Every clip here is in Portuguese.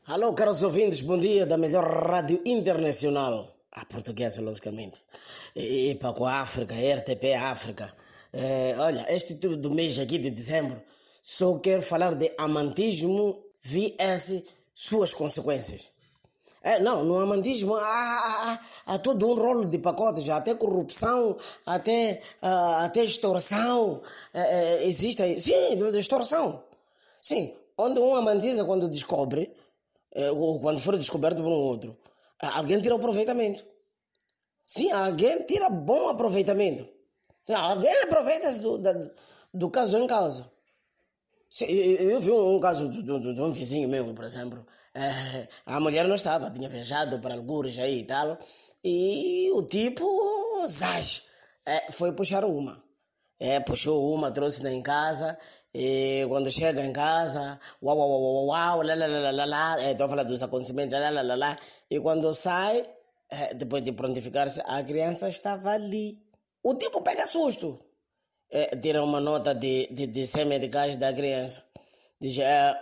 Alô, caros ouvintes, bom dia da melhor rádio internacional, a portuguesa, logicamente. E para com a África, RTP África. Olha, este tudo do mês aqui de dezembro, só quero falar de amantismo vs suas consequências. Não, no amantismo há todo um rolo de pacotes, até corrupção, até extorsão. Existe aí, sim, de extorsão. Sim, onde um amantiza quando descobre, ou quando for descoberto por um outro, alguém tira o aproveitamento. Sim, alguém tira bom aproveitamento. Alguém aproveita-se do caso em causa. Sim, eu vi um caso de um vizinho meu, por exemplo. A mulher não estava, tinha viajado para algures aí e tal. E o tipo, zaz, foi puxar uma. Puxou uma, trouxe-na em casa. E quando chega em casa, uau, uau, uau, uau, uau, lá, lá, lá, lá, lá, estou a falar dos acontecimentos, lá, lá, lá, lá. E quando sai, depois de prontificar-se, a criança estava ali. O tipo pega susto. Tira uma nota de 100 medicais da criança. Diz,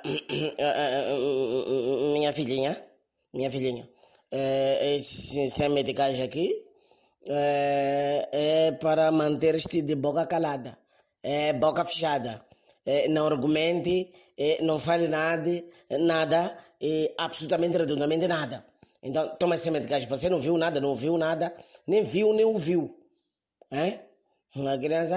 minha filhinha, esses 100 medicais aqui é para manter-te de boca calada, boca fechada. Não argumente, não fale nada, absolutamente redondamente nada. Então, toma esse medicais. Você não viu nada, nem viu, nem ouviu. Uma criança,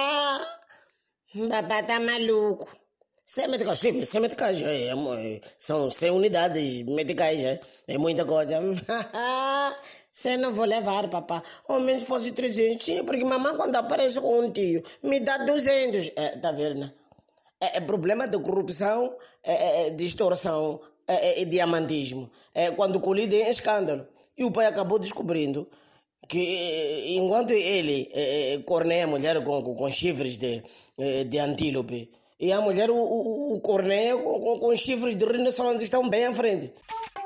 papá tá maluco. 100 medicais, sim, 100 medicais, são 100 unidades medicais, é muita coisa. Você não vou levar, papá. Ao menos fosse 300, sim, porque mamãe quando aparece com um tio, me dá 200. Tá vendo, né? É problema de corrupção, de extorsão, de diamantismo. Quando colide em escândalo. E o pai acabou descobrindo que enquanto ele corneia a mulher com chifres de antílope, e a mulher o corneia com chifres de rinoceronte, estão bem à frente.